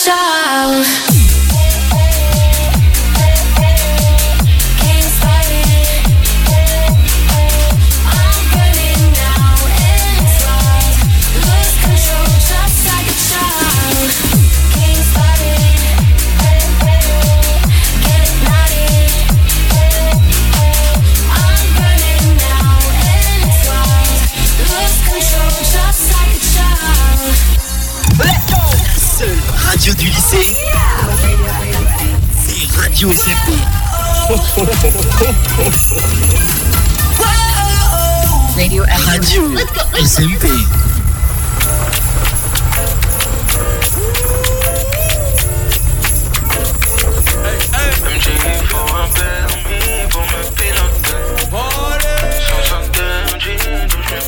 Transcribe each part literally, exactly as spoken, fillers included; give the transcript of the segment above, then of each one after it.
child. Radio du lycée, c'est Radio S M P. Radio, Radio S M P. M G faut un permis pour me piloter. Sans interdit, donc je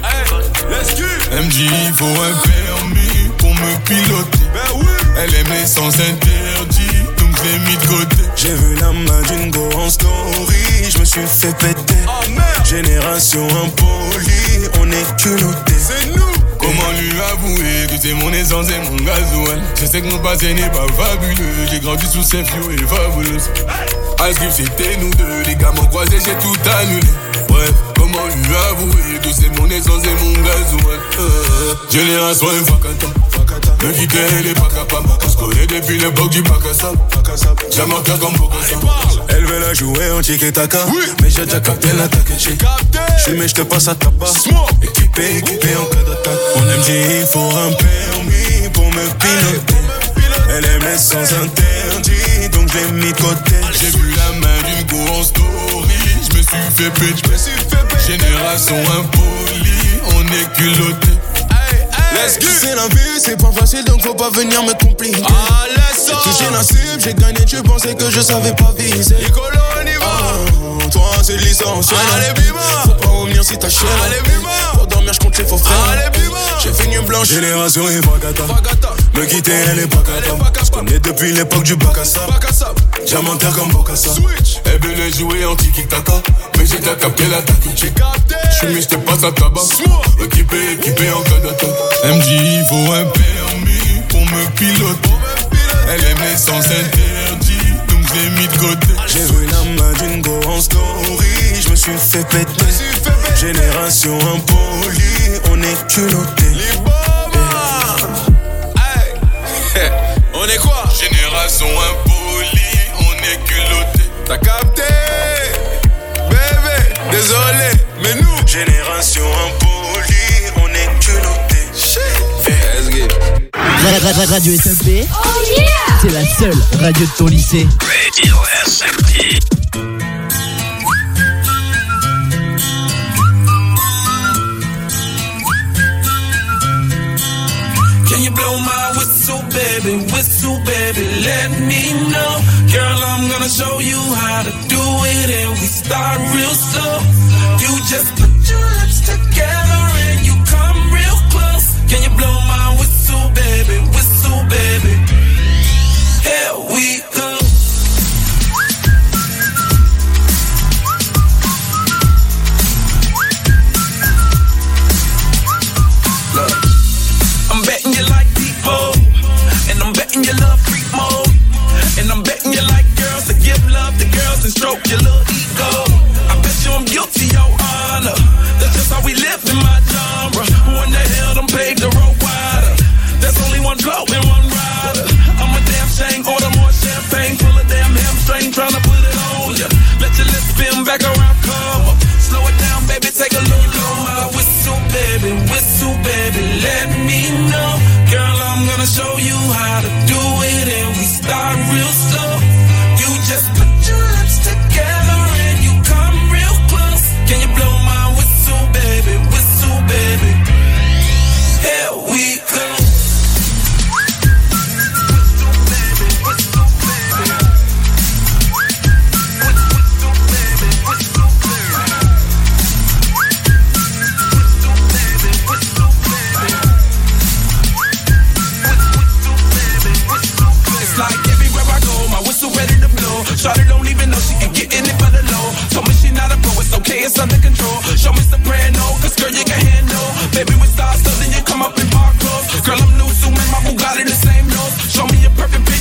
me M G faut un permis pour me piloter. Elle aimait sans interdit, donc je l'ai mis de côté. J'ai vu la main d'une go en story, je me suis fait péter. Oh merde. Génération impolie, on est culotté. C'est nous. Comment lui avouer que c'est mon essence et mon gasoil? Je sais que mon passé n'est pas fabuleux. J'ai grandi sous ces fio et fabuleuse. Ice Cube c'était nous deux, les gars m'ont croisé, j'ai tout annulé. Bref, comment lui avouer que c'est mon essence et mon gasoil? euh, Génération infacata, me quitter elle est pas capable. On se connaît depuis l'époque du bac à sable. Jamais en comme Bokassa. Elle veut la jouer en tiki-taka, oui. Mais j'ai déjà capté l'attaque. J'suis mais j'te passe à tabac. Équipé, équipé en cas d'attaque. On M G, il faut un permis pour me piloter. Elle aimait sans interdit, donc je l'ai mis de côté. J'ai vu la main d'une go en story, je me suis fait péter. Génération impolie, on est culotté. Let's go. C'est la vie, c'est pas facile donc faut pas venir me compliquer. Ah, laisse ça. J'ai touché la cible, j'ai gagné, tu pensais que je savais pas viser. Nicolo, on y va. Oh, toi c'est licencié. Allez, bima. Faut pas revenir si t'as chier. Allez, bima. Pour dormir, j'compte les faux frères. Allez, bima. J'ai fait une blanche. Génération et Vagata. Me quitter, elle est pas capable. J'connais depuis l'époque du bac à sable. Diamantaire comme Bokassa. Elle venait jouer en tiki-taka, mais j'ai déjà capté l'attaque. J'suis mis, j'te passe à tabac. Équipé, équipé en cas d'attaque. M G, il faut un permis pour me piloter. Elle aimait sans interdit, donc je l'ai mis de côté. J'ai vu la main d'une go en story, je me suis fait péter. Génération impolie, on est culotté. Hey. On est quoi? Génération impolie, on est culotté. T'as capté? Bébé, désolé, mais nous Génération impolie, on est culotté. Radio S M P, Oh yeah! c'est la seule radio de ton lycée. Radio S M P. Can you blow my whistle, baby, whistle, baby, let me know. Girl, I'm gonna show you how to do it and we start real slow. You just put your lips together and you come real close. Can you blow my whistle, baby, whistle, baby? Here we go. Look, I'm betting you like people, and I'm betting you love freak mode, and I'm betting you like girls to give love to girls and stroke your little ego. I bet you I'm guilty, your honor. That's just how we live in my genre. Who in the hell done paved the road wider? There's only one blow and one rider. I'm a damn shame, order more champagne, full of damn hamstring, tryna put it on ya. Let your lips spin back around, come up. Slow it down, baby, take a look. Blow my whistle, baby, whistle, baby, let me know. Girl, I'm gonna show you how to do it and we start real slow. You just put your lips together and you come real close. Can you blow my whistle, baby, whistle, baby? Here we go. Shawty don't even know she can get in it for the low. Told me she not a pro, it's okay, it's under control. Show me soprano, cause girl you can handle. Baby we start so then you come up in park clothes. Girl I'm new, so my Bugatti the same nose. Show me a perfect pitch,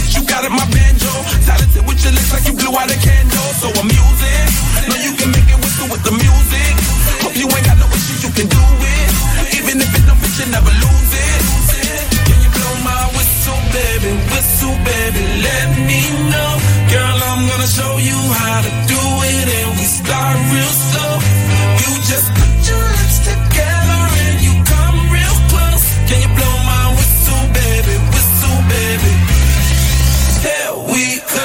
so amusing. Know you can make it whistle with the music. Hope you ain't got no issues, you can do it. Even if it don't fit, you never lose it. Can you blow my whistle, baby? Whistle, baby, let me know. Girl, I'm gonna show you how to do it, and we start real slow. You just put your lips together and you come real close. Can you blow my whistle, baby? Whistle, baby. Here we go.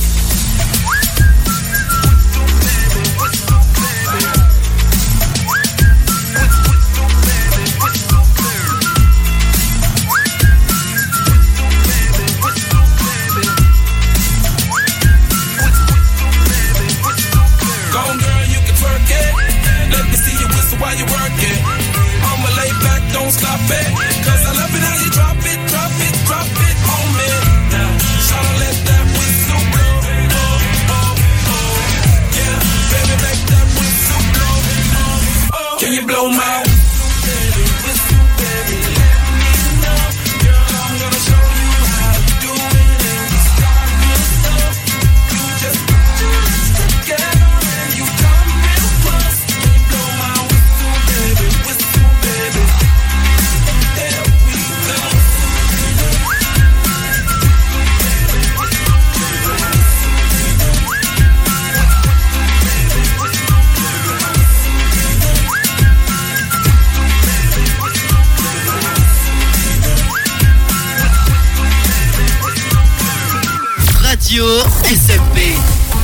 While you work it, I'ma lay back, don't stop it. Cause I love it how you drop it, drop it, drop it on me. Now, tryna let that whistle blow. Oh, oh, oh. Yeah, baby, make that whistle blow. Oh, oh. Can you blow my whistle, baby? Whistle, baby, let me know. Girl, I'm gonna show you how to do it. And we start real slow. You just put your lips together and you come real close. Can you blow my whistle, baby, whistle, baby? There we go. Radio S M P.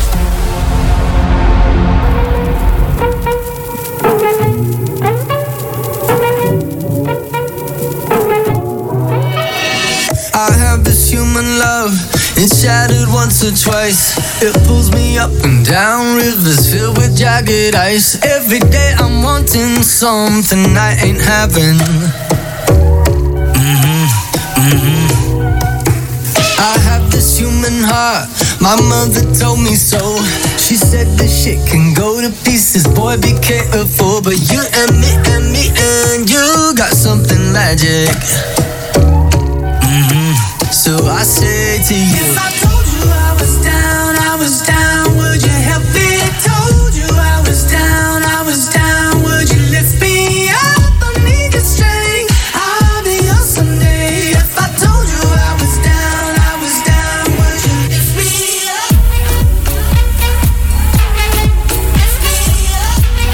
I have this human love, it's shattered once or twice. It pulls me up and down rivers filled with jagged ice. Every day I'm wanting something I ain't having. Mm-hmm, mm-hmm. I have this human heart, my mother told me so. She said this shit can go to pieces, boy, be careful. But you and me and me and you got something magic. So I say to you, if I told you I was down, I was down, would you help me? Told you I was down, I was down, would you lift me up? I need your strength, I'll be yours someday. If I told you I was down, I was down, would you lift me up? Lift me up.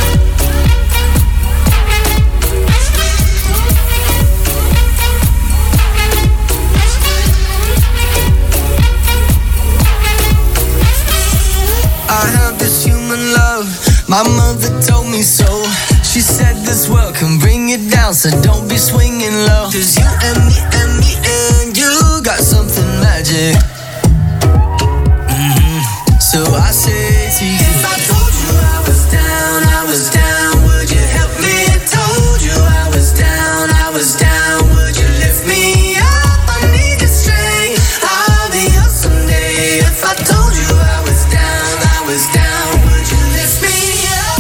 I have this human love, my mother told me so. She said this world can bring you down, so don't be swinging low. Cause you and me and me and you got something magic. Mm-hmm. So I say to you, if I told you I was down, I was down, would you help me? Told you I was down, I was down, would you lift me up? I need your strength, I'll be yours someday. If I told you I was down, I was down, would you lift me up?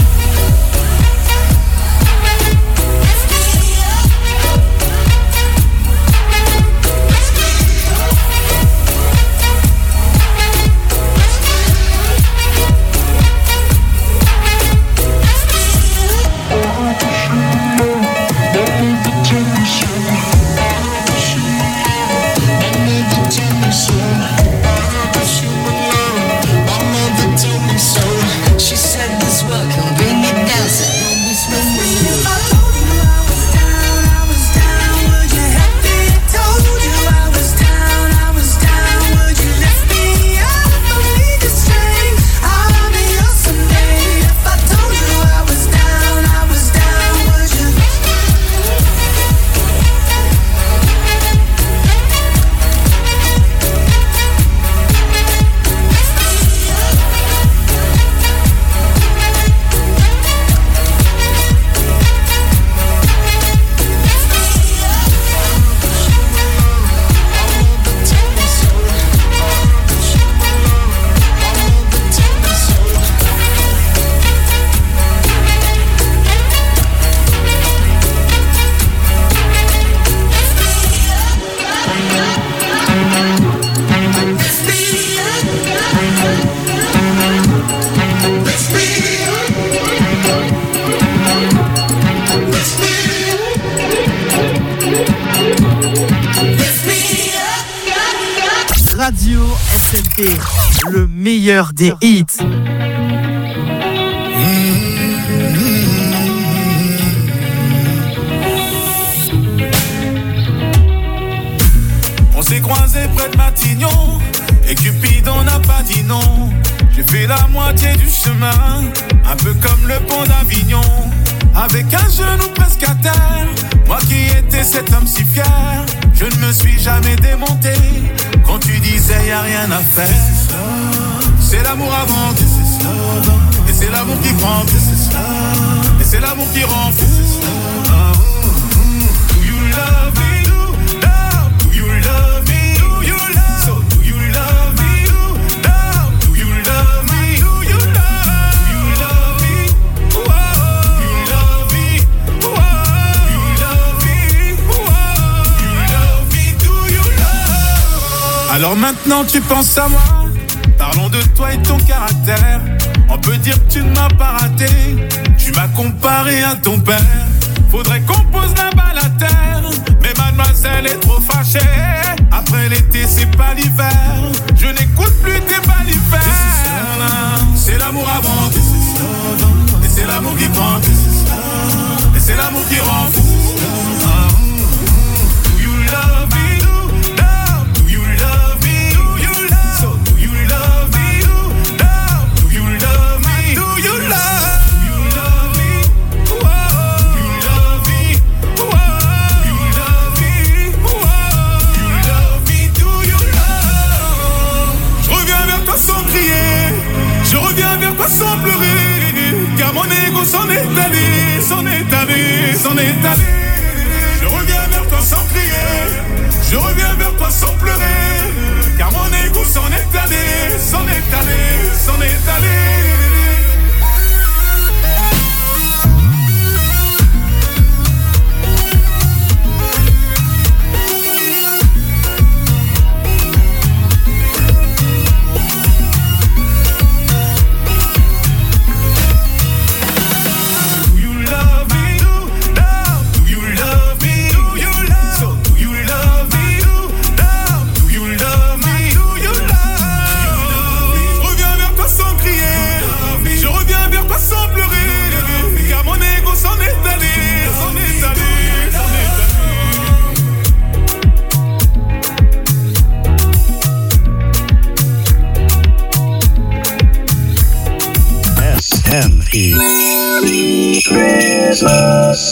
Lift me up. S M P, le meilleur des hits. On s'est croisés près de Matignon et Cupidon n'a pas dit non. J'ai fait la moitié du chemin, un peu comme le pont d'Avignon, avec un genou presque à terre. Moi qui étais cet homme si fier, je ne me suis jamais démonté quand tu disais y'a rien à faire. C'est l'amour avant, et c'est l'amour qui prend, et c'est l'amour qui rend fou. Do you love me? Do you love me? Do you love? So do you love me? Do you love me? Do you love? Do you love me? Do you love me? Do you love me? Do you love me? Do you love? Alors maintenant tu penses à moi. Parlons de toi et ton caractère. On peut dire que tu ne m'as pas raté. Tu m'as comparé à ton père. Faudrait qu'on pose la balle à terre. Mais mademoiselle est trop fâchée. Après l'été c'est pas l'hiver. Je n'écoute plus tes balifères. C'est l'amour avant. Et c'est l'amour qui prend. Et c'est l'amour qui rend fou. Do you love me? Do you love me? Do you love? So do you love me? Do you love me? Do you love? Sans crier, je reviens vers toi sans pleurer, car mon ego s'en est allé, s'en est allé, s'en est allé. Je reviens vers toi sans crier, je reviens vers toi sans pleurer, car mon ego s'en est allé, s'en est allé, s'en est allé. Sans pleurer, car mon ego s'en est allé, s'en est allé, s'en est allé. S M E Jesus.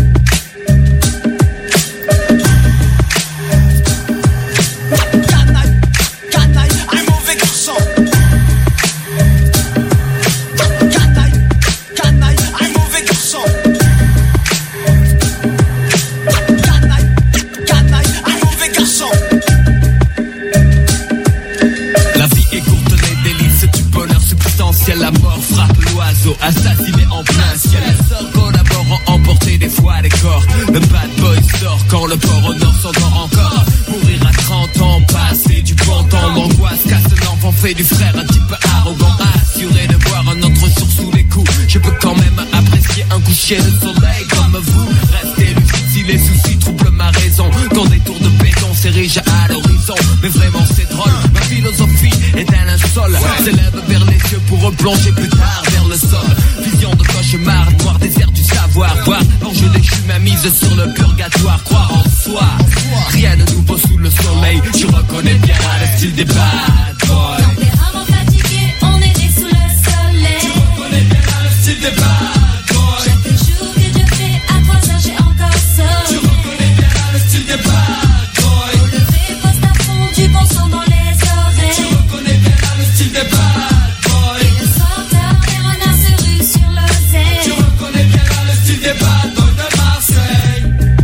La mort frappe l'oiseau, assassiné en plein ciel. Les sœurs collaborant, emporter des fois les corps. Le bad boy sort quand le port au nord s'endort encore. Mourir à trente ans, passer du bon temps. L'angoisse casse l'enfant, fait du frère un type arrogant. Assuré de voir un autre sourd sous les coups. Je peux quand même apprécier un coucher de soleil comme vous. Restez lucide si les soucis troublent ma raison. Quand des tours de béton s'érigent à l'horizon. Mais vraiment c'est drôle, ma philosophie est un linceul. S'élève vers les yeux pour replonger plus tard vers le sol. Vision de cauchemar, noir désert du savoir. Voir l'ange déchu m'a mise sur le purgatoire. Croire en soi, rien de nouveau sous le soleil. Je reconnais bien le style des bad boys. Tempérament fatigué, on est né sous le soleil. Je reconnais bien le style des bad boys. Chaque jour que Dieu fait, à trois heures j'ai encore sommeil. Je reconnais bien le style des bad boys. Au lever, poste à fond, du bon son dans les oreilles. Je reconnais bien le style des bad boys. Et le soir tard, les renards se ruent sur l'oseille. Je reconnais bien le style des bad boys de Marseille.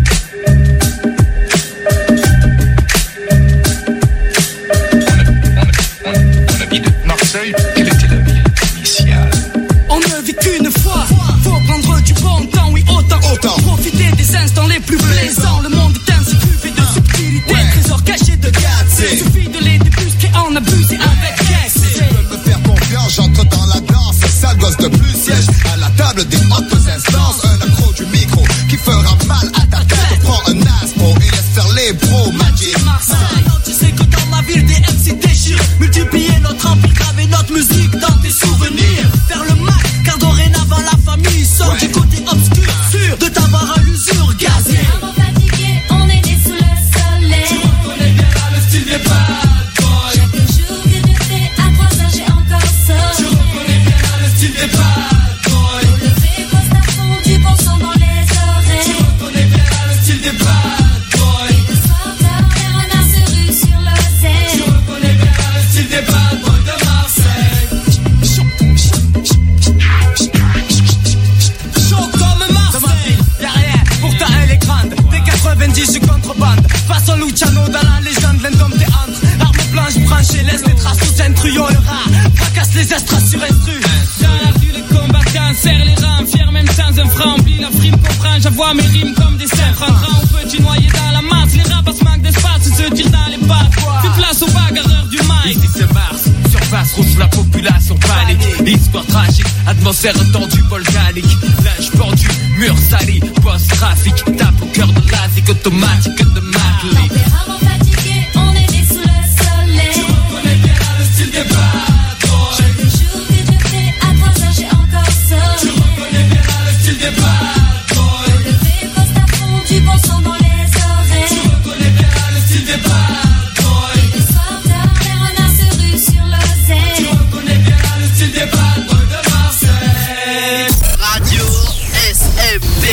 On habite Marseille, quelle était la ville initiale? On ne vit qu'une fois, faut prendre du bon temps, oui autant, autant. Profiter des instants les plus plaisants. Le monde est ainsi fait de subtilité, ouais. Trésor caché de gâteaux. Suffit de les débusquer, en abuser avec excès. Si tu veux me faire confiance, j'entre dans la danse. Sale gosse de plus, siège à la table des hautes instances. Un accro du micro qui fera mal à ta tête. Prends un aspo et laisse faire les pros, Magic. Marseille, tu sais que dans la ville des M C déchirent. Multi j'avoue mes rimes comme des sèvres. Un grand ou petit noyé dans la masse. Les rapaces manquent d'espace, se tirent dans les pattes. Fais place aux bagarreurs du mic. Ici c'est Mars, surface rouge, la population panique. Histoire tragique, atmosphère tendue, volcanique. Linge pendu, mur sali, post-trafic. Tape au cœur de l'asique, automatique de Madeleine. Tempérament fatigué, on est né sous le soleil. Tu reconnais bien le style des bad boys. J'ai des jours que je fais à trois heures, j'ai encore sommeil. Tu reconnais bien le style des bad boys. Le lever poste à fond, du bon son dans les oreilles. Tu reconnais bien le style des bad boys. Et le soir tard, vers un as se rue sur l'oseille. Tu reconnais bien le style des bad boys de Marseille. Radio S M P.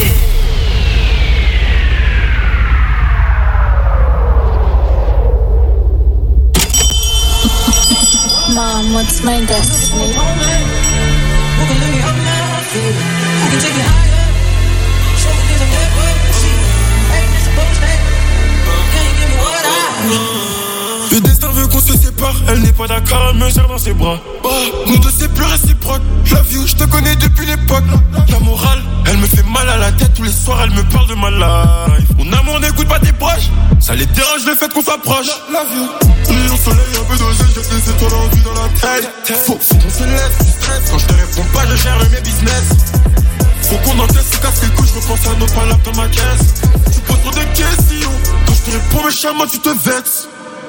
Mom, what's my destiny? Le destin veut qu'on se sépare. Elle n'est pas d'accord, elle me serre dans ses bras. Oh, nous deux c'est plus réciproque. Love you, je te connais depuis l'époque. La morale, elle me fait mal à la tête. Tous les soirs elle me parle de ma life. Mon amour n'écoute pas tes proches. Ça les dérange le fait qu'on s'approche. Love you. Rayon soleil, un peu dosé, j'ai des étoiles en vue dans la tête. Faut, faut qu'on se laisse du stress. Quand je te réponds pas, je gère mes business. Faut qu'on encaisse, se casse les couilles, je repense à nos palabres dans ma caisse. Tu poses trop de questions. Quand je te réponds, mes charmants, tu te vexes.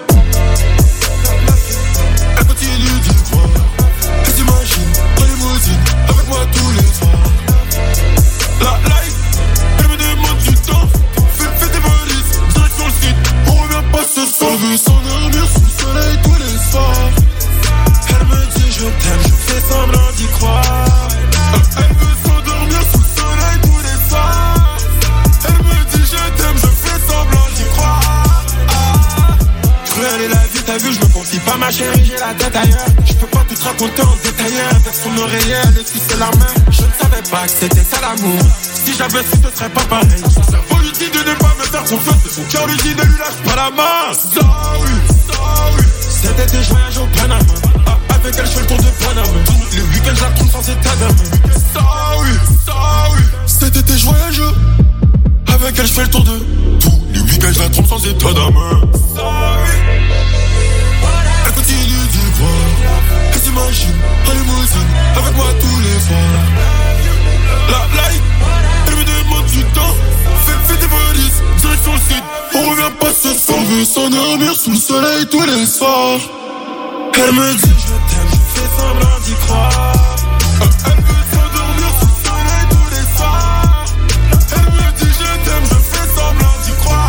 Elle continue d'y croire. Elle s'imagine en limousine avec moi tous les soirs. La life, elle me demande du temps. Fais, fais tes valises, direction le site. On revient pas ce soir. On veut s'endormir sous le soleil tous les soirs. Elle me dit je t'aime, je fais semblant d'y croire. Elle veut s'endormir sous le soleil tous les soirs. Elle me dit je t'aime, je fais semblant d'y croire. Cruelle est la vie, t'as vu, je me confie pas ma chérie, j'ai la tête ailleurs. Je peux pas tout te raconter en détail. Avec son oreiller, elle essuie la main. Je ne savais pas que c'était ça l'amour. Si j'avais su, ce serait pas pareil. Son cerveau lui dit de ne pas me faire confiance. Et son cœur lui dit de lui lâche pas la main. Sorry, sorry. Cet été, je voyage au Panama. Ah, avec elle, je fais le tour de Panama. Tous les week-ends, je la trompe sans état d'âme. Sorry, sorry. Cet été, je voyage. Avec elle, je fais le tour de tous les week-ends, je la trompe sans état d'âme. Sorry. Elle continue d'y croire. Elle s'imagine en limousine avec moi tous les soirs. La life, elle me demande du temps. Fais, fais tes valises, direction le site. On revient pas ce soir. On veut s'endormir sous le soleil tous les soirs. Elle me dit je t'aime, je fais semblant d'y croire. Elle veut s'endormir sous le soleil tous les soirs. Elle me dit je t'aime, je fais semblant d'y croire.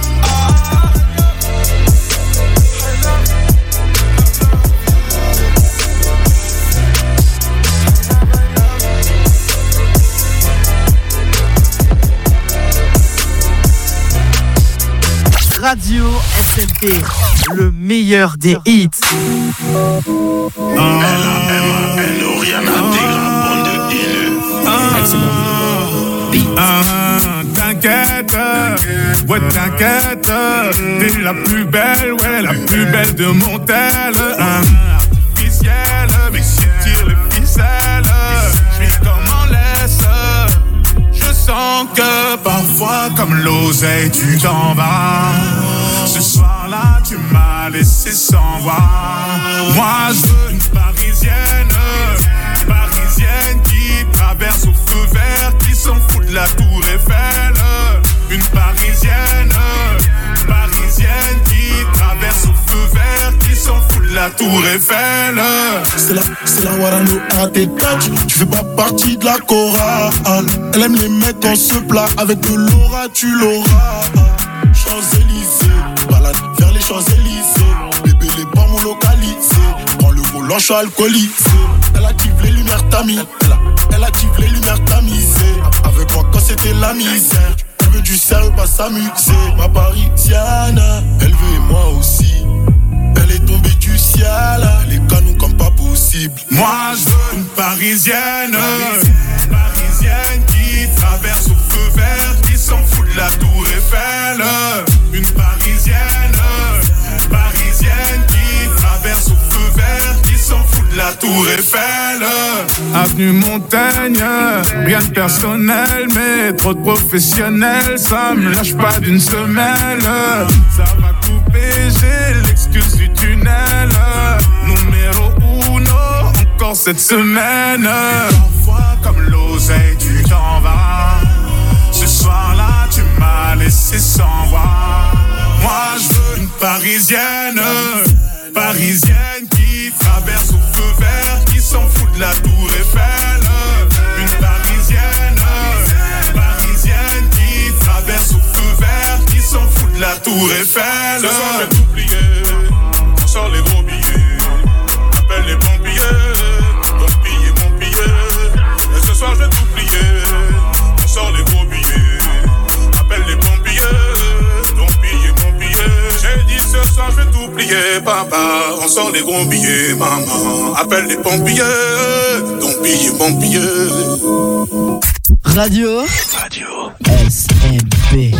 Radio S M P, le meilleur des hits. L A M A N O, rien à bande de haineux. Ah, t'inquiète, ouais t'inquiète, t'es la plus belle, ouais la plus belle de mon tel. Ah, artificielle, mais si tire les ficelles, j'suis comme en laisse. Je sens que parfois comme l'oseille tu t'en vas. Ce soir-là tu m'as laissé sans voir. Moi je veux une parisienne, parisienne qui traverse au feu vert, qui s'en fout de la tour Eiffel. Une parisienne, parisienne qui traverse au feu vert, qui s'en fout de la tour Eiffel. C'est la, c'est la Warano à tes touch. Tu fais pas partie de la chorale. Elle aime les mecs en se plat. Avec de l'aura tu l'auras. Champs-Élysées, balade vers les Champs-Élysées. Bébé les bambous localisés. Prends le volant, je suis alcoolisé. Elle active les lumières tamis. Elle, elle active les lumières tamisées. Avec moi quand c'était la misère. Elle veut du sérieux, pas s'amuser. Ma parisienne, elle veut et moi aussi. Elle est tombée du ciel, les canons comme pas possible. Moi je veux une parisienne, parisienne qui traverse au feu vert, qui s'en fout de la tour Eiffel. Une parisienne, parisienne qui traverse au feu vert, qui s'en fout de la tour Eiffel. avenue Montaigne. Rien de personnel, mais trop de professionnels. Ça me lâche pas d'une semelle. Ça va couper, j'ai l'excuse du tunnel. Numéro uno, encore cette semaine. Parfois comme l'oseille, tu t'en vas. Ce soir-là, tu m'as laissé sans voix. Moi, je veux une parisienne, parisienne qui traverse au feu vert, qui s'en fout de la tour Eiffel. Une parisienne, parisienne qui traverse au feu vert, qui s'en fout de la tour Eiffel. Ce soir, je vais t'oublier, on sort les gros billets, appelle les pompiers, ton billet, mon billet. Et ce soir, je vais t'oublier, on sort les gros billets, appelle les pompiers, ton billet, mon billet. J'ai dit ce soir, je vais t'oublier, papa, on sort les gros billets, maman, appelle les pompiers, ton billet, mon billet. Radio Radio S M P.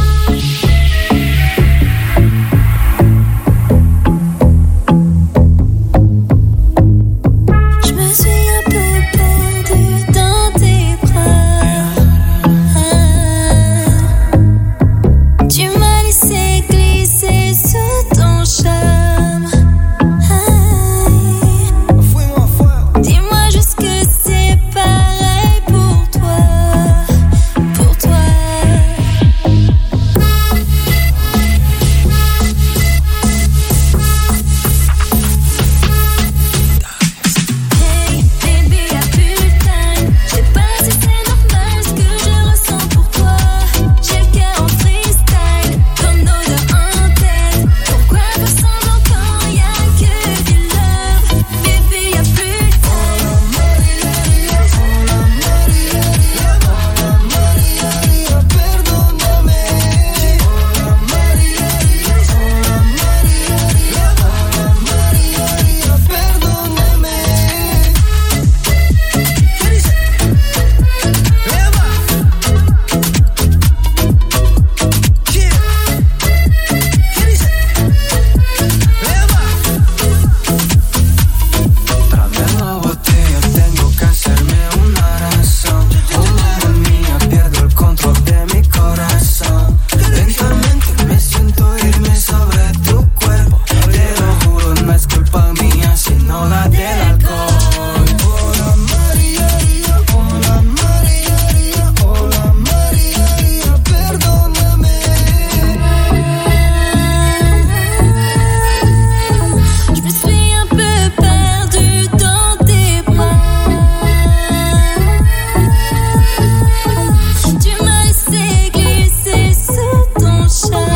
Je me suis un peu perdue dans tes bras. Tu m'as laissé glisser sous ton charme. Dis-moi juste que c'est pareil pour toi. Pour toi. Hey baby, y'a plus de time. Je sais pas si c'est normal ce que je ressens pour toi. J'ai le cœur en freestyle, ton odeur en tête. Pourquoi faire semblant quand y'a que du love? Baby, y'a plus de time. Tráeme la botella, tengo que hacerme una razón. Madre mía, pierdo el control de mi corazón. Lentamente me siento irme sobre tu cuerpo. Te lo juro, no es culpa mía, sino la del alcohol. Hola María, hola María, hola María, perdóname. Je me suis un peu perdue dans tes bras. Tu m'as laissé glisser sous ton charme.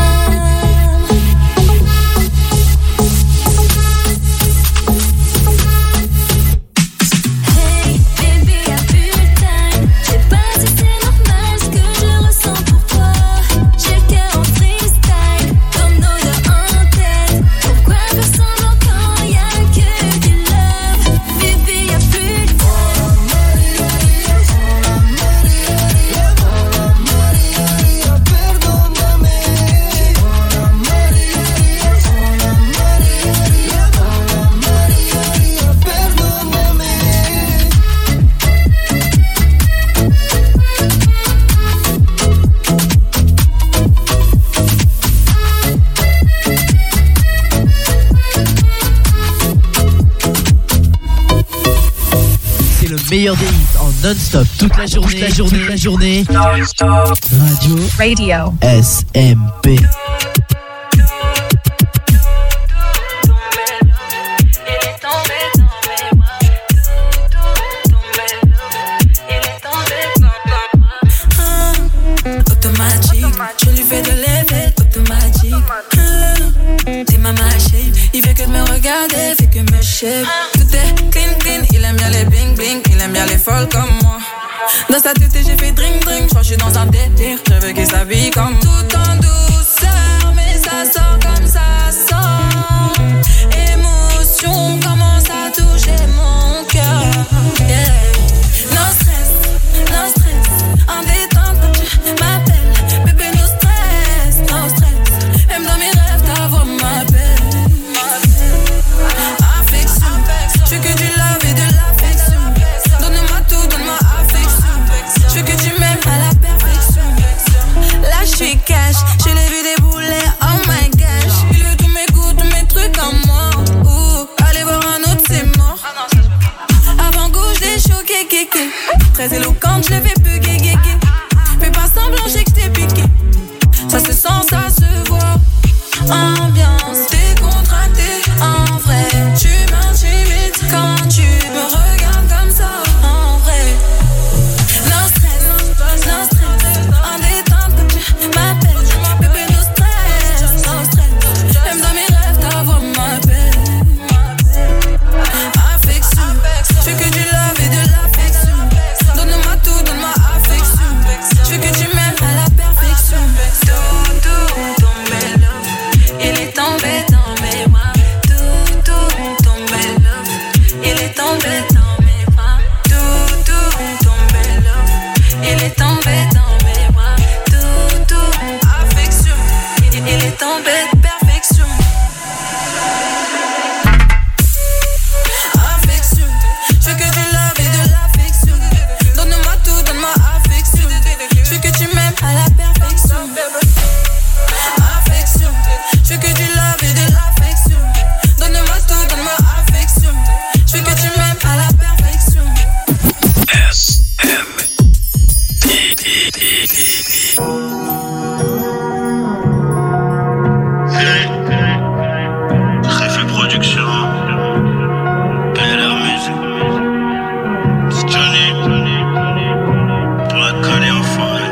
Hey baby, y'a plus de time. Je sais pas si c'est normal ce que je ressens pour toi. J'ai le cœur en freestyle, ton odeur en tête. Pourquoi faire semblant quand y'a que du love? Baby, y'a plus de time. C'est le meilleur des hits en non-stop toute la journée, toute la journée, toute la journée. Radio Radio S M P. Automatique, je lui fais de l'effet automatique. Hum, T'es ma machine, il fait que de me regarder, fait que me shape. Tout est clean, clean, il aime bien les bling bling, il aime bien les folles comme moi. Dans sa tête, j'ai fait drink drink, je crois que je suis dans un délire. Je veux qu'il s'habille comme moi. Tout en douceur, mais ça sort comme ça sort. Émotion commence à toucher mon cœur. Yeah. No stress, no stress, en détente quand tu m'appelles. Bébé, no stress, no stress. Même dans mes rêves, ta voix m'appelle. Affection, je veux que du love et de l'affection. Donne-moi fais plus gay gay gay. Fais pas semblant, j'ai que t'ai piqué. Ça se sent, ça se voit. Ambiance décontractée, en vrai. Tu m'intimides quand tu me regardes comme ça. En vrai. No stress, no stress. En détente quand tu m'appelles. Bébé, no stress, no stress. Même dans mes rêves, ta voix m'appelle. Affection, je veux que du love et de l'affection. Donne-moi tout, donne-moi affection. Je veux que tu m'aimes à la perfection. Tout, tout, tombé love. Il est tombé dans mes bras. Tout, tout, tombé love. Il est tombé dans mes bras. Tout, tout, tombé love. Il est tombé dans mes bras. Tout, tout, affection. Il est tombé de perfection. Affection, je veux que du love et de l'affection. Donne-moi tout, donne-moi affection. Je veux que tu m'aimes à la perfection. Affection, je veux que du love et de l'affection. Donne-moi tout, donne-moi affection. Je veux que tu m'aimes à la perfection. S M D D D D. Réfé Production. Belle musique. C'est Johnny. Pour la coller en forêt.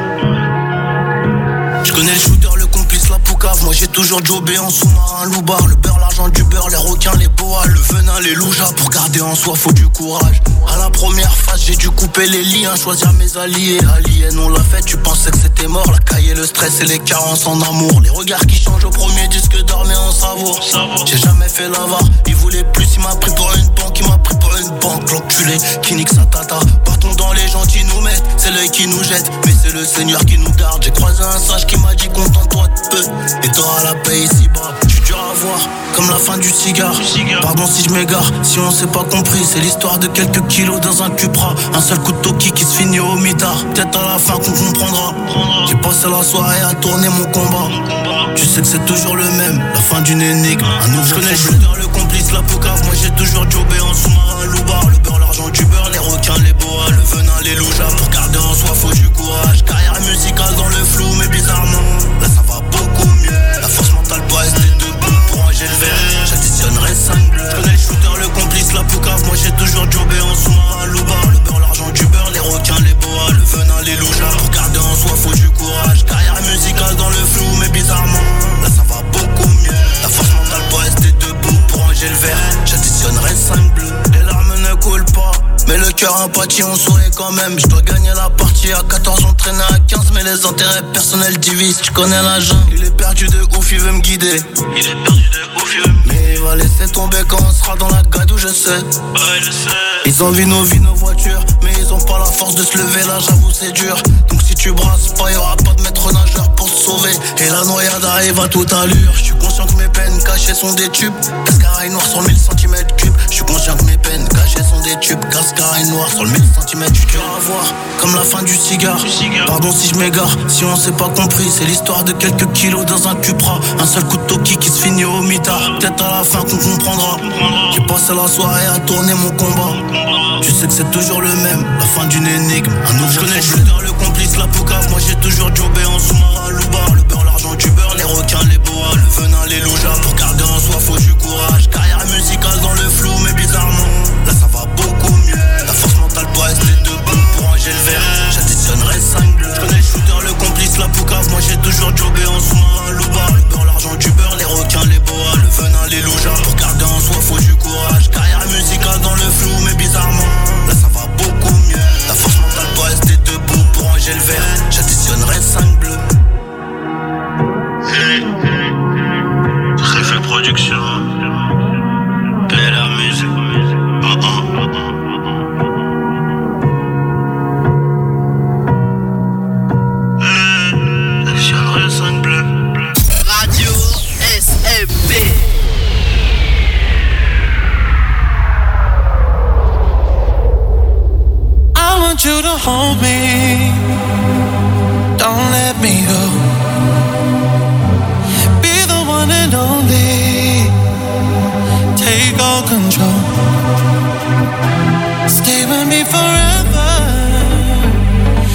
Je connais le shooter, le complice, la poucave. Moi j'ai toujours jobé en sous-marin, loubar. Le beurre, l'argent du beurre, les requins, les boas, le venin, les loujas. Pour garder en soi, faut du courage. À la première phase, j'ai dû couper les liens, choisir mes alliés. Alien, on l'a fait, tu pensais que c'était mort. La caille, le stress et les carences en amour. Les regards qui changent au premier disque d'or, mais on savoure. J'ai jamais fait l'avare, il voulait plus, il m'a pris pour une banque, il m'a pris pour une banque. L'enculé qui nique sa tata. Partons dans les gens qui nous mettent, c'est l'œil qui nous jette, mais c'est le Seigneur qui nous garde. J'ai croisé un sage qui m'a dit contente-toi de peu, et t'auras la paix ici bas. J'suis dur à voir, comme la fin du cigare. Pardon si je m'égare, si on s'est pas compris. C'est l'histoire de quelques kilos dans un Cupra. Un seul coup de toki qui se finit au mitard. Peut-être à la fin qu'on comprendra. J'ai passé la soirée à tourner mon combat. Tu sais que c'est toujours le même, la fin d'une énigme. Un nouveau je connais le shooter, le complice, la poucave. Moi j'ai toujours jobé en sous-marin, loubar. Le beurre, l'argent du beurre, les requins, les boas, le venin, les loujas. Pour garder en soi, faut du courage. Carrière musicale dans le flou, mais bizarrement là ça va beaucoup mieux. La force mentale pour rester debout, pour ranger le verre. J'additionnerai cinq bleus. Je connais le shooter, le complice, la poucave. Moi j'ai toujours jobé en sous-marin, loubar. Le beurre, l'argent du beurre, les requins, les boas, le venin, les loujas. Pour garder en soi, faut du courage. Carrière musicale dans le flou, mais bizarrement là ça va beaucoup mieux. La force mentale pour rester debout, pour ranger le verre. J'additionnerai cinq bleus. Les larmes ne coulent pas, mais le cœur impatit, on sourit quand même. Je dois gagner la partie à quatorze, on traînait à quinze. Mais les intérêts personnels divisent, tu connais la jungle. Il est perdu de ouf, il veut me guider. Il est perdu de ouf, il veut me guider. Mais il va laisser tomber quand on sera dans la gadoue, je sais. Ouais, je sais. Ils envient nos vies, nos voitures, mais ils ont pas la force de se lever, là j'avoue c'est dur. Donc si tu brasses pas, y'aura pas de maître nageur pour se sauver. Et la noyade arrive à toute allure. Je suis conscient que mes peines cachées sont des tubes. Cascaraille noire sur mille centimètres cubes. Je suis conscient que mes peines cachées sont des tubes. Cascaraille noire sur le mille centimètres cubes. Tu vas voir, comme la fin du cigare. Pardon si je m'égare, si on s'est pas compris. C'est l'histoire de quelques kilos dans un Cupra. Un seul coup de toki qui se finit au mitard. Peut-être à la fin qu'on comprendra. J'ai passé la soirée à tourner mon combat. Tu sais que c'est toujours le même, la fin d'une énigme. Un nouveau je connais le shooter, le complice, la poucave. Moi j'ai toujours jobé en sous-marin, loubar. Le beurre, l'argent du beurre, les requins, les boas, le venin, les loujas. Pour garder en soi, faut du courage. Carrière musicale dans le flou, mais bizarrement là ça va beaucoup mieux. La force mentale pour rester debout, pour ranger le verre. J'additionnerai cinq bleus. Je connais le shooter, le complice, la poucave. Moi j'ai toujours jobé en sous-marin, loubar. Le beurre, l'argent du beurre, les requins, les boas, le venin, les loujas. Pour garder en soi, faut du courage. Carrière musicale dans le flou, mais bizarrement là ça va beaucoup mieux. La force mentale pour rester debout, pour ranger le verre. J'additionnerai cinq bleus. Hey, Réfé Production. Belle musique. Uh -uh, uh -uh. Radio S M B. I want you to hold me, don't let me go. Be the one and only, take all control. Stay with me forever,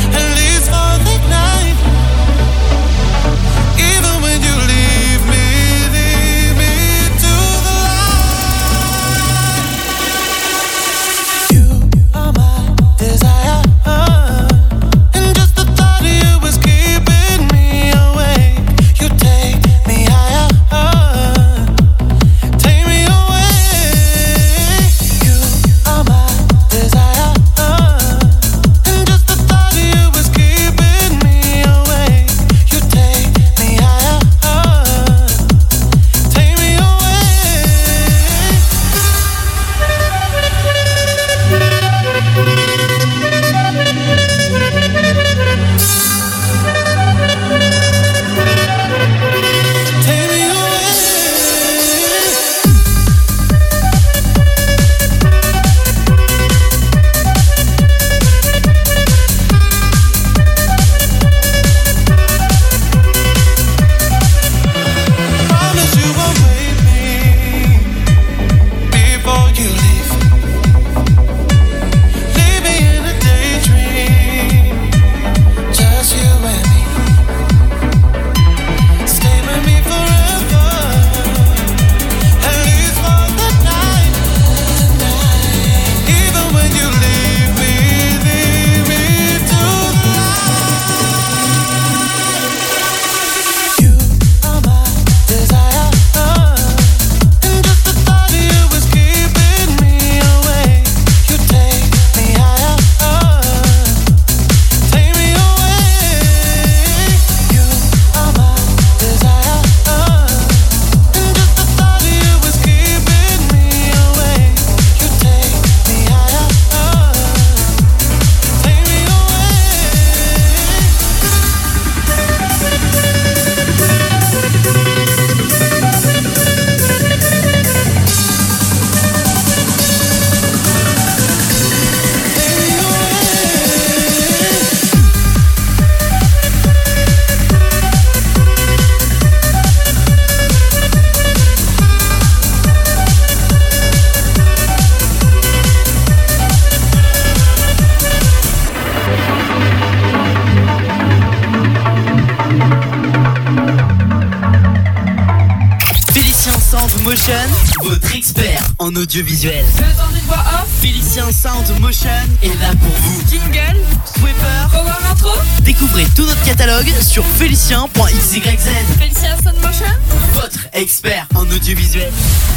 Motion, votre expert en audiovisuel. Vous attendez une voix off? Félicien Sound Motion est là pour vous. Jingle, Sweeper, Power Intro. Découvrez tout notre catalogue sur félicien point x y z. Félicien Sound Motion, votre expert en audiovisuel.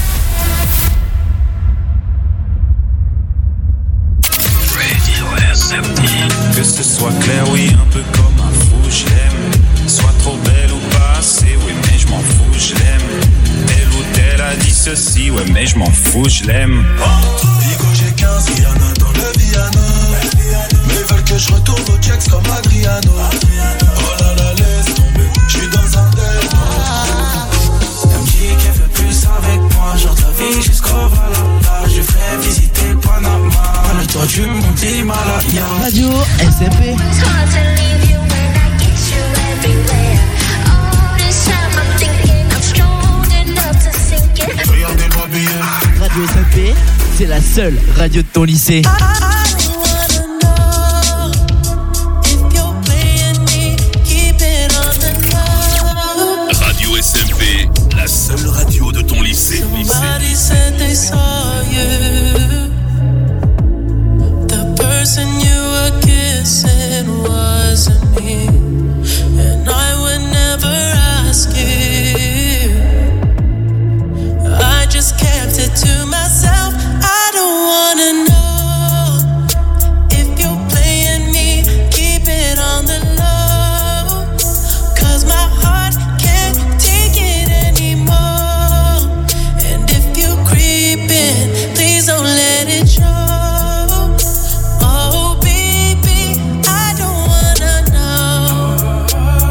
Que ce soit clair, oui, un peu comme un fou, je l'aime. Soit trop belle ou pas assez, oui, mais je m'en fous, je l'aime. Tel ou tel a dit ceci, ouais, mais je m'en fous, je l'aime. Digo, j'ai quinze, Rihanna dans le piano. Mais ils veulent que je retourne au checks comme Adriano. Oh là là, laisse tomber, je suis dans un delta. Elle me dit qu'elle veut plus avec moi, genre ta vie jusqu'au Valhalla. Je ferai visiter Panama. Le toit du monde Himalaya. Radio S M P. Radio S M P, c'est la seule radio de ton lycée. Radio S M P, la seule radio de ton lycée. Somebody said they saw you. The person you were kissing wasn't me, and I would never ask you. I just kept it to myself. I don't wanna know if you're playing me. Keep it on the low, 'cause my heart can't take it anymore. And if you creeping, please don't let it show. Oh baby, I don't wanna know.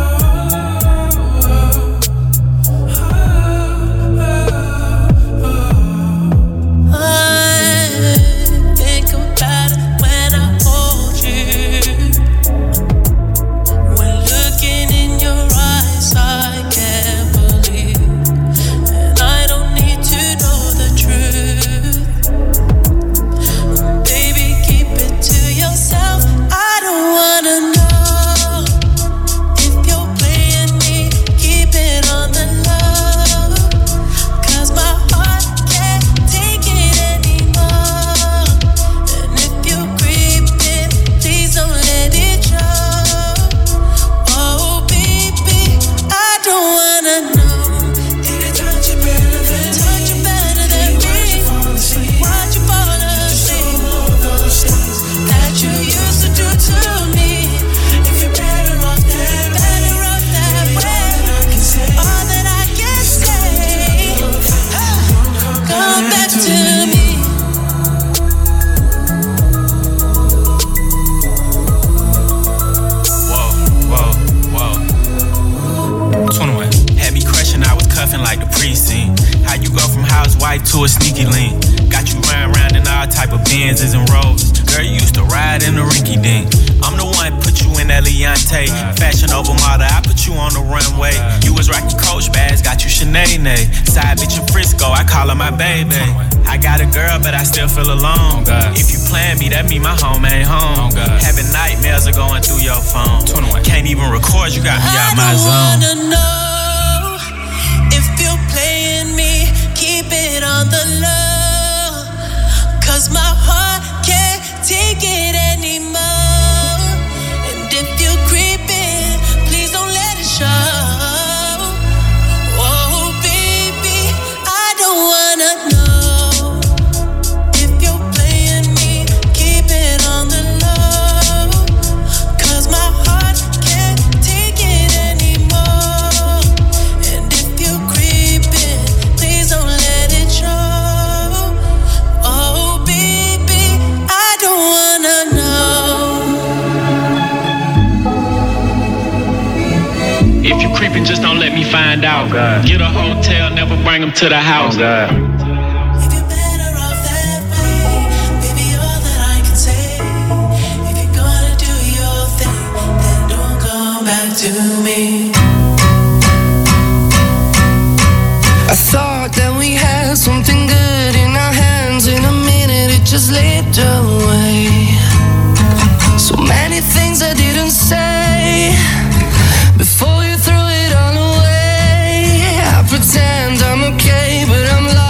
I think about it when I hold you. When looking in your eyes, I can't believe, and I don't need to know the truth. Baby, keep it to yourself. I don't wanna know if you're playing me. Keep it on the low, 'cause my heart can't take it anymore. And if you're creeping, please don't let it show. Oh baby, I don't wanna know. Did it touch you better than touch you better than me? Why'd you fall asleep? That you used to do to me. If you're better off that, better off that way. All that I can say, come back to me. Whoa, whoa, whoa. twenty-one. Had me crushing, I was cuffing like the precinct. How you go from housewife to a sneaky link? Got you riding around in all type of Benzes and Rolls. Girl, you used to ride in the rinky dink. I'm the one put you in that Leontay. Fashion over model, I put you on the runway. You was rocking Coach bags, got you Sinead. Side bitch in Frisco, I call her my baby. I got a girl, but I still feel alone. If you plan me, that mean my home ain't home. Having nightmares are going through your phone. Can't even record, you got me out my I zone. wanna know if you're playing me. Keep it on the low, 'cause my heart can't take it anymore. And if you're creeping, please don't let it show. Oh baby, I don't wanna know if you're playing me. Keep it on the low, 'cause my heart can't take it anymore. And if you're creeping, please don't let it show. Oh baby, I don't wanna know. If you creeping, just don't let me find out. Get a hotel, never bring them to the house. Back to me. I thought that we had something good in our hands. In a minute it just slipped away. So many things I didn't say before you threw it all away. I pretend I'm okay, but I'm lying.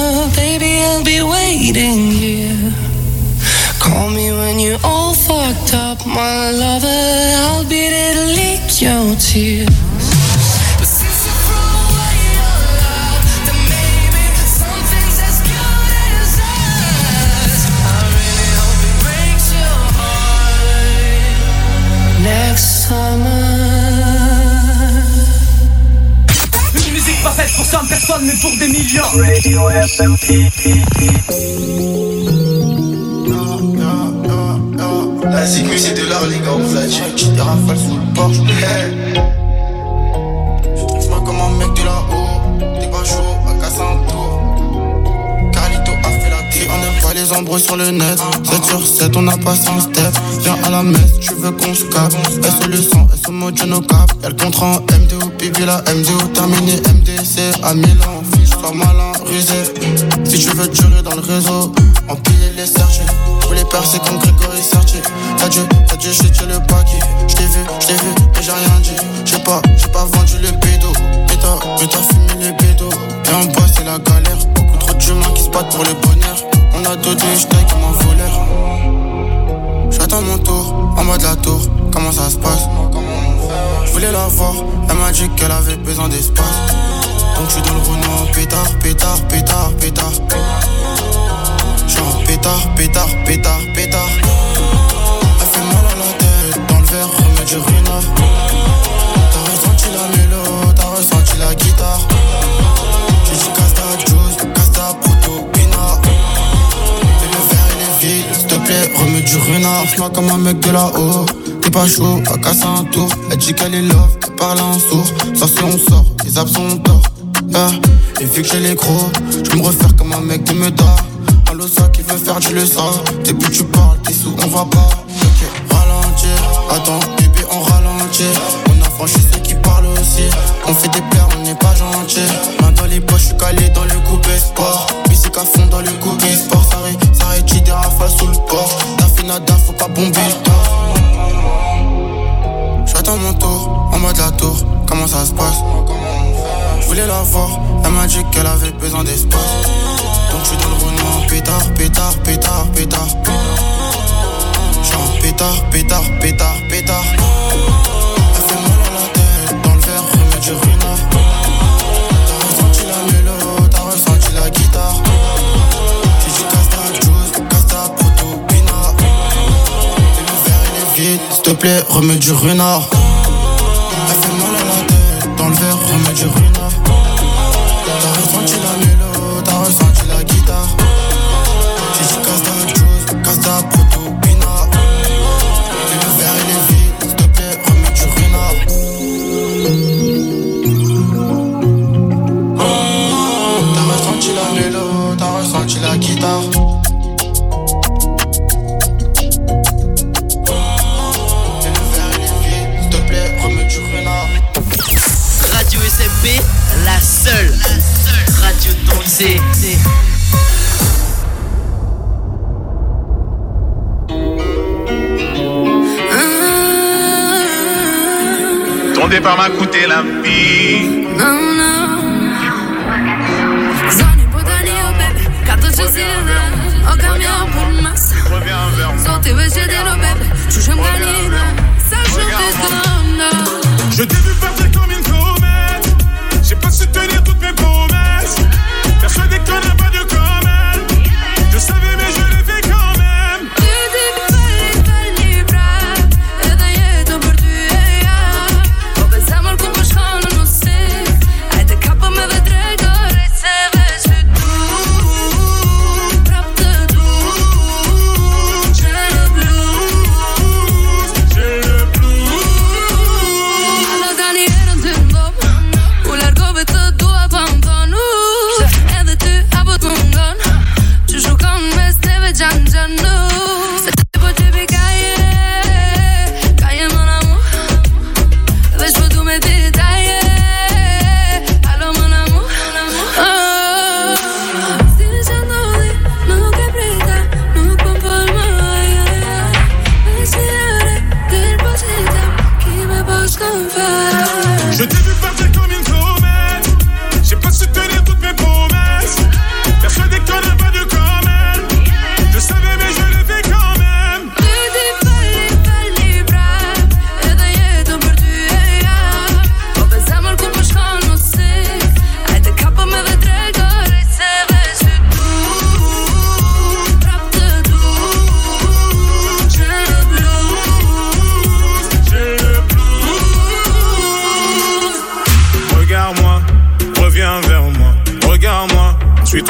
summer, baby, I'll be waiting here. Call me when you're all fucked up, my lover. I'll be there to lick your tears. But since you throw away your love, then maybe something's as good as us. I really hope it breaks your heart next summer. Une musique pas faite pour cent personnes, mais pour des millions. Radio S M P. La zigmu c'est de l'art les gars, on vous a dit un petit rafale sous le porche. Hey. Je trouve pas comme un mec de là-haut. T'es pas chaud, à casser un tour. Carlito a fait la clé, on aime pas les embrouilles sur le net. sept sur sept, on a passé un step. Viens à la messe, tu veux qu'on se capte. S O le sang, S O mode no cap. Y'a le contrat en M D O, P V la M D O terminé, M D C à Milan. Fiche, sois malin, rusé. Si tu veux durer dans le réseau, empiler les sergés. Pour les percer comme Grégory Sertier. T'as Dieu, t'as Dieu, j'ai tué le paquet. J't'ai vu, j't'ai vu, mais j'ai rien dit. J'ai pas, j'ai pas vendu le bédo. Mais t'as, mais t'as fumé les bédos. Et en bas c'est la galère. Beaucoup trop d'humains qui se battent pour le bonheur. On a deux deux, j'taille comme un voleur. J'attends mon tour, en bas de la tour. Comment ça se passe? Je voulais la voir, elle m'a dit qu'elle avait besoin d'espace. Donc j'suis dans le Renault, pétard, pétard, pétard, pétard. J'suis en pétard, pétard, pétard, pétard. Elle fait mal à la tête, dans le verre, remets du ruinard. T'as ressenti la mélo, t'as ressenti la guitare. J'ai dit casse ta juice, casse ta proto, pinard. Et le verre il est vide, s'il te plaît, remets du ruinard. J'm'as comme un mec de là-haut, t'es pas chaud, à casser un tour. Elle dit qu'elle est love, elle parle en sourd. Ça si on sort, les absents ont tort. Ah, et vu que j'ai les gros, je me refaire comme un mec de Meda. Un losa qui veut faire du leçon. Depuis tu parles, t'es sous, on va pas. Ok, ralentir, attends, bébé, on ralentit. On a franchi ceux qui parlent aussi. On fait des plaies, on n'est pas gentil. Main dans les poches, je suis calé dans le coupé sport. Musique à fond dans le coupé sport. Ça arrête, ça arrête, des rafales sous le port. T'as fait nada, faut pas bomber le tort. J'attends mon tour, en mode la tour. Comment ça se passe? Je voulais la voir, elle m'a dit qu'elle avait besoin d'espace. Donc je suis dans le Renault, pétard, pétard, pétard, pétard. J'suis en pétard, pétard, pétard, pétard. Elle fait mal à la tête, dans le verre, remets du ruinard. T'as ressenti la mélo, t'as ressenti la guitare. J'ai dit casse ta juice, casse ta proto, pinard. Et le verre il est vide, s'il te plaît, remets du ruinard. Elle fait mal à la tête, dans le verre, remets du ruinard. T'as ressenti la mélo, t'as ressenti la guitare. J'ai dit casse ta juice, casse ta proto, pinard. Et le verre il est vide, s'il te plaît, remets du ruinard. Oh, t'as ressenti la mélo, t'as ressenti la guitare. Et le verre il est vide, s'il te plaît, remets du ruinard. Radio S M P, la seule, la seule radio dansée. Ton départ m'a coûté la vie. Non, non. Zoni podali o bebe, kato chesila, o caminhão por massa. Só te vejo de no bebe, tu j'aime galina, ça je te Je t'ai vu partir comme une comète. J'ai pas su tenir toutes mes promesses. Persuadé qu'on n'a pas de comète. Je savais mais je l'ai fait quand même. J'ai le blues.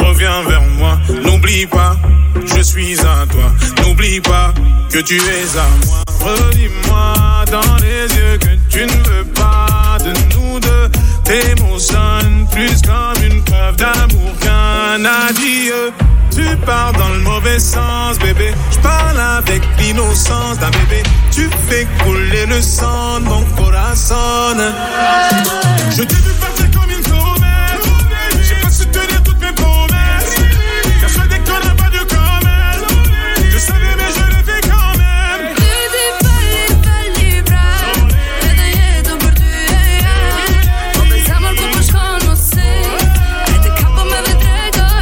reviens vers moi. N'oublie pas, je suis à toi. N'oublie pas que tu es à moi. Redis-moi dans les yeux que tu ne veux pas de nous deux. T'émotionnes plus comme une preuve d'amour qu'un adieu. Tu pars dans le mauvais sens, bébé. Je parle avec l'innocence d'un bébé. Tu fais couler le sang de mon corazon. Je t'ai vu partir comme une comète. J'ai pas su tenir toutes mes promesses. Persuadé qu'on n'a pas de comète. Je savais mais je l'ai fait quand même. Baby, falli, falli, bravo. Te dejeto por tu idea. Comenzamos como yo no sé. Este campo me vendré con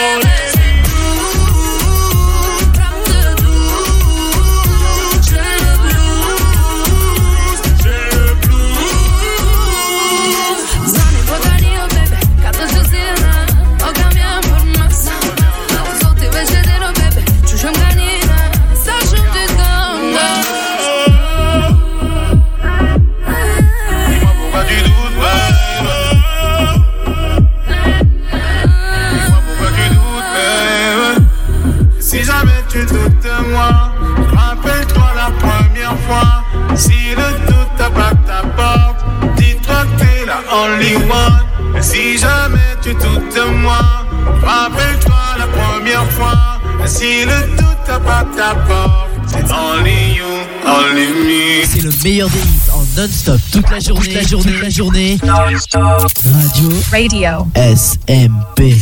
tu doutes de moi. Rappelle-toi la première fois. Si le doute tape ta porte, dis-toi que t'es la only one. Si jamais tu doutes de moi, rappelle-toi la première fois. Si le doute tape ta porte, c'est only you, only me. C'est le meilleur des hits en non-stop toute la journée, toute la journée, toute la journée. Non-stop. Radio. Radio. S M P.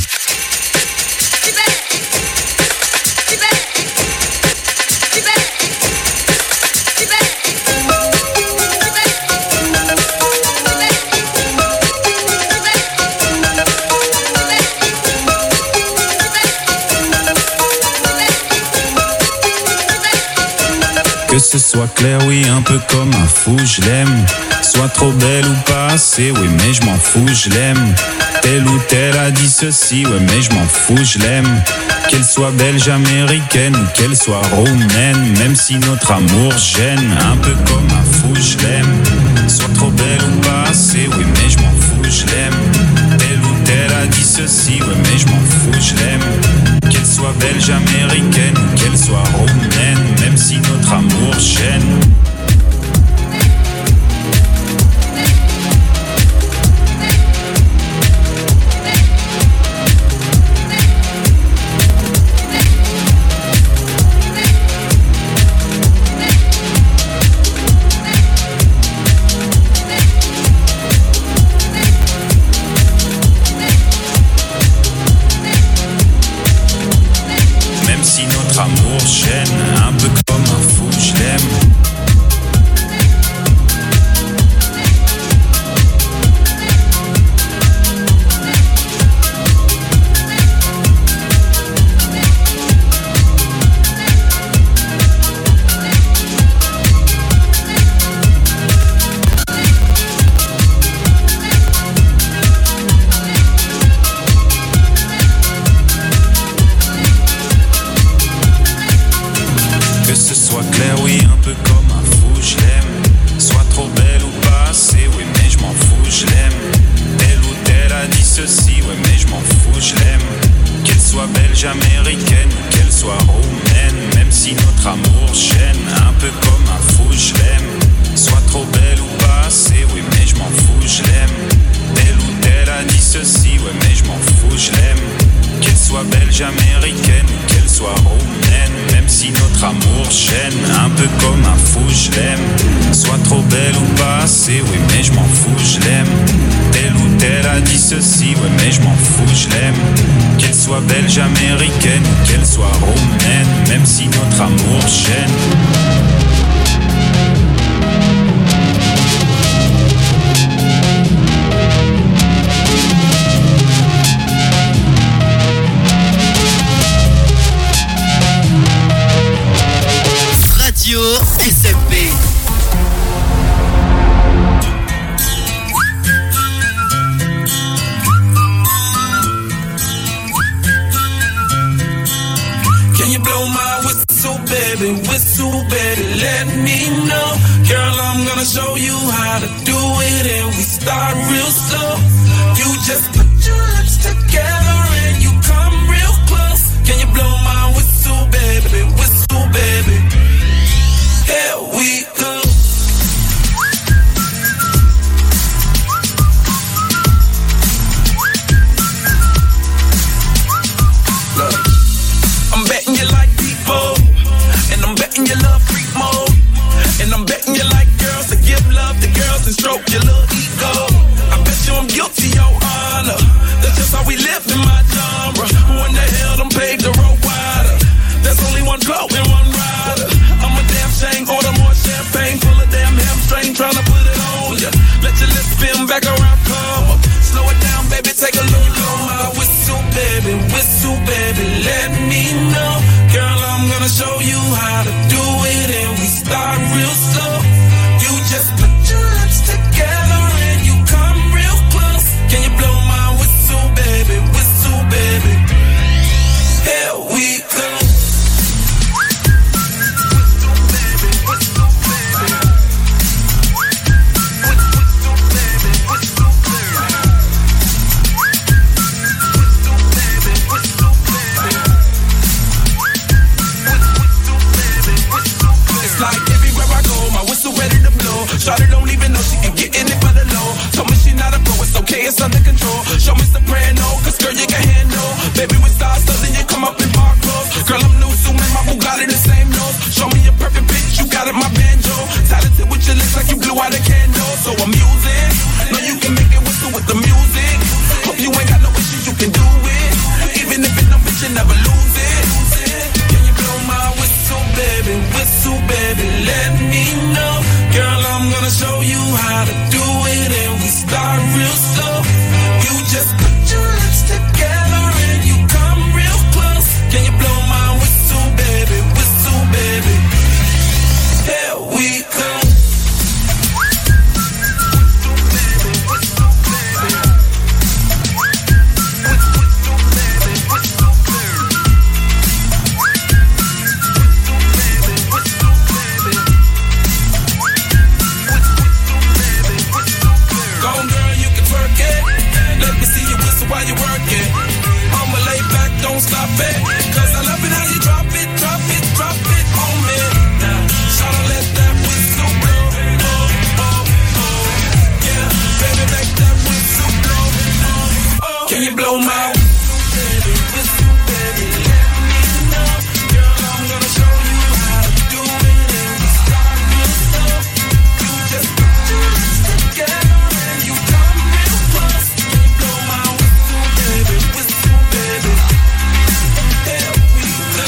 Que ce soit clair, oui, un peu comme un fou, je l'aime. Soit trop belle ou pas assez, oui, mais je m'en fous, je l'aime. Telle ou telle a dit ceci, ouais, mais je m'en fous, je l'aime. Qu'elle soit belge, américaine ou qu'elle soit roumaine, même si notre amour gêne, un peu comme un fou, je l'aime. Soit trop belle ou pas assez, oui, mais je m'en fous, je l'aime. Telle ou telle a dit ceci, ouais, mais je m'en fous, je l'aime. Qu'elle soit belge, américaine ou qu'elle soit roumaine, même si notre amour gêne. Amour gêne, un peu comme un fou, je l'aime. Américaine ou qu'elle soit roumaine, même si notre amour gêne, un peu comme un fou, je l'aime. Soit trop belle ou pas assez, oui, mais je m'en fous, je l'aime. Telle ou telle a dit ceci, ouais, mais je m'en fous, je l'aime. Qu'elle soit belge, américaine ou qu'elle soit roumaine, même si notre amour gêne, un peu comme un fou, je l'aime. Soit trop belle ou pas assez, oui, mais je m'en fous, je l'aime. Telle ou telle a dit ceci, ouais, mais je m'en fous, je l'aime. Qu'elle soit belge, américaine ou qu'elle soit roumaine, même si notre amour gêne. Radio S M P. Can you blow my whistle, baby, whistle, baby, let me know. Girl, I'm gonna show you how to do it, and we start real slow. You just put your lips together and you come and stroke your little ego. I bet you I'm guilty, your honor. That's just how we live in my genre. Who in the hell done paved the road wider? There's only one blow and one rider. I'm a damn shame, order more champagne, full of damn hamstring, tryna put it on ya. Let your lips spin back around, come up. Slow it down, baby, take a look. Blow my whistle, baby, whistle, baby, let me know. Girl, I'm gonna show you how to do it, and we start real slow. You just put your lips together and you come real close. Can you blow my whistle, baby, whistle, baby? Here we go. Shawty don't even know she can get in it by the low. Told me she not a pro, it's okay, it's under control. Show me soprano, cause girl you can handle. Baby with stars, so then you come up in bar clothes. Girl I'm new, so man, my Bugatti the same nose. Show me your perfect pitch, you got it, my banjo. Talented with your lips like you blew out a candle. So I'm using, know you can make it whistle with the music. Hope you ain't got no issues, you can do it. Even if it's no bitch, you never lose it. Can you blow my whistle, baby, whistle, baby, let me know. Girl, I'm gonna show you how to do it, and we start real slow. You just put your lips together and you come real close. Can you blow my whistle, baby, whistle, baby? Here we go. While you working, I'ma lay back, don't stop it. Cause I love it how you drop it, drop it, drop it on me. Now, shout let that whistle blow. Oh, oh, oh. Yeah, baby, make that whistle blow. Oh, oh. Can you blow my whistle, baby, whistle, baby, let me know. Girl, I'm gonna show you how to do it, and we start real slow. You just put your lips together and you come real close. Can you blow my baby, whistle, baby. Here we go.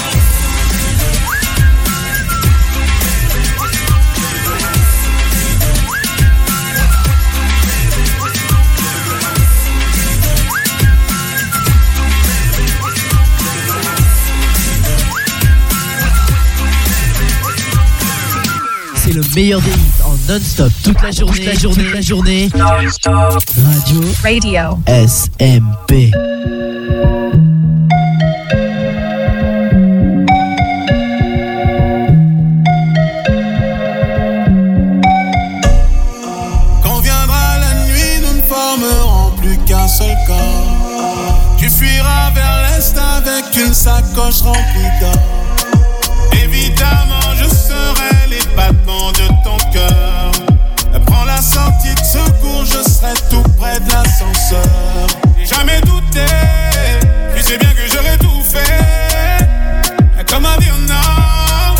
C'est le meilleur des hits en non-stop toute la journée, toute la journée, toute la journée. Non-stop. Radio. Radio. S M P. Quand viendra la nuit, nous ne formerons plus qu'un seul corps. Tu fuiras vers l'est avec une sacoche remplie d'or. Évidemment, je serai les battements de ton cœur. Prends la sortie de secours, je serai tout près de l'ascenseur. J'ai jamais douté, tu sais bien que j'aurais tout fait. Comme un Vietnam.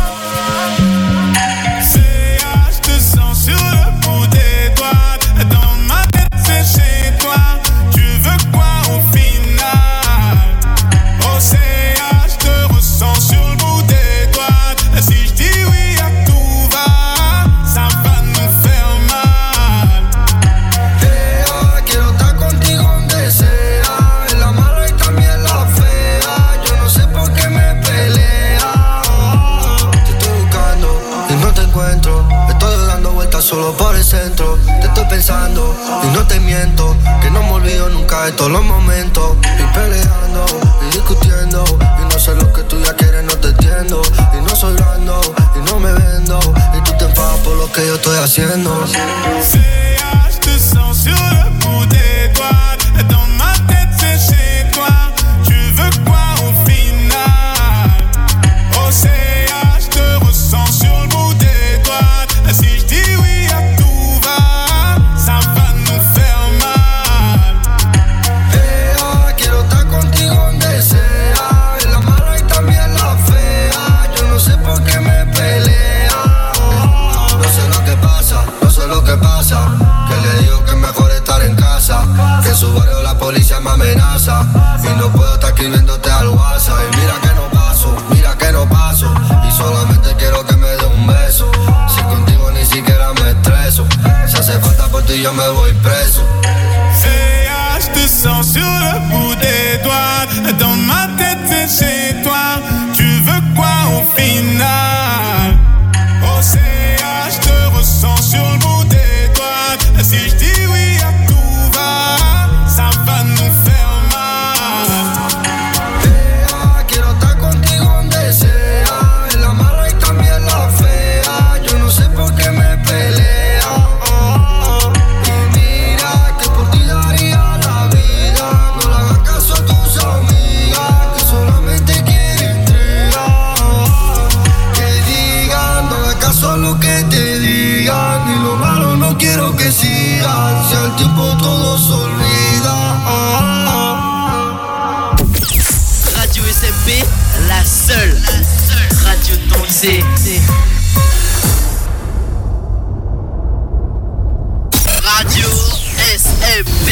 C H, je te sens sur le bout des doigts. Dans ma tête, c'est chez toi. Tu veux quoi au final? Oh C H, je te ressens sur le bout des doigts. Si je dis oui à tout va, ça va nous faire mal. Yeah, quiero estar contigo donde sea, en la mala y también la fea. Yo no sé por qué me pelea. Te estoy buscando y no te encuentro. Estoy dando vueltas solo por el centro. Te estoy pensando y no te miento, que no me olvido nunca de todos los momentos. Y peleando y discutiendo, y no sé lo que tú ya quieres, no te entiendo. Y no soy blando y no me vendo, y tú te enfadas por lo que yo estoy haciendo. C H, je te sens sur le bout des doigts. Dans ma tête, c'est chez toi. Tu veux quoi au final? Oh C H, je te ressens sur le bout des doigts. Si je dis oui à tout va, ça va nous faire mal. Yeah, quiero estar contigo donde sea, en la mala y también la fea. Yo no sé por qué me pelea. No sé lo que pasa, no sé lo que pasa. dans ma tête, c'est chez toi. Tu veux quoi au final? O C A, je te ressens sur le bout des doigts. Si je dis oui à tout va, ça va nous faire mal. Ea, quiero estar contigo donde sea, en la mala y también la fea. Yo no sé por qué me pelea. Y mira que por ti daría la vida. No le hagas caso a tus amigas, que solamente quieren entrega. Que digan, no hagas caso a lo que te digan. Y lo malo no quiero que sigan. Si al tiempo todo se olvida. Radio S M P, la seule, radio tamisée. Radio S M P.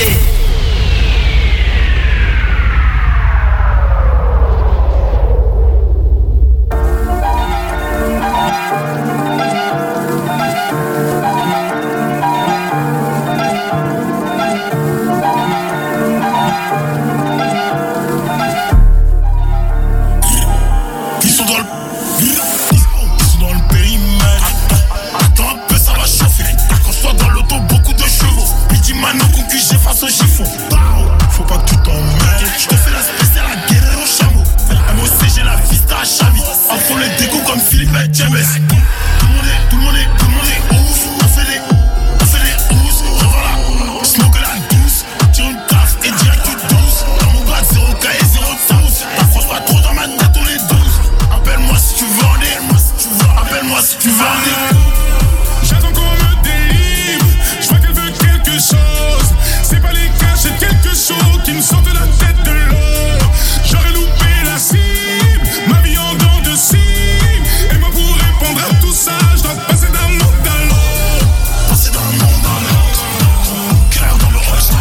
Ils sont dans le Ils sont dans le périmètre. Attends un peu, ça va chauffer. Quand je sois dans l'auto, beaucoup de chevaux. Il dit maintenant qu'on cuit, j'efface au chiffon. Faut pas que tu t'emmêles. Je te fais la spéciale à guérir au chameau. M O C, j'ai la vista à Chavi. Entre les dégoûts comme Philippe et James. Tout le monde est, tout le monde est, tout le monde est ouf. On fait des, on fait des housses. Revoilà, smoke la douce. Tire une taf et direct tout douce. Dans mon grade, zéro K et zéro sauce. T'approches pas trop dans ma tête, on est douze. Appelle-moi si tu veux en dire. Appelle-moi si tu veux en dire. J'attends qu'on me délivre. Je vois qu'elle veut quelque chose. C'est pas les caches, c'est quelque chose qui me sort de la tête de l'or. J'aurais loupé la cible, ma vie en dents de cible. Et moi pour répondre à tout ça, je dois passer d'un monde à l'autre. Passer d'un monde à l'autre. Cœur dans le reste.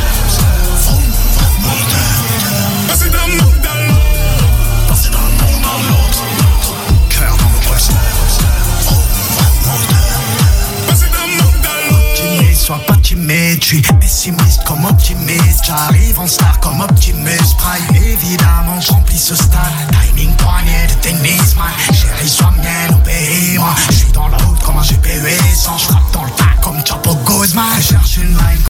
Passer d'un monde à l'autre. Passer d'un monde à l'autre. Cœur dans le reste. Passer d'un monde à l'autre. Optimiste, sois pas timide, je suis pessimiste comme optimiste. J'arrive en star comme Optimus Prime. Évidemment, je remplis ce stade. Timing poignet de tennis, man. Chérie, sois mienne, obéis-moi. Je suis dans la route comme un G P U S. Je frappe dans le tas comme Chapo Guzman. Je cherche une line.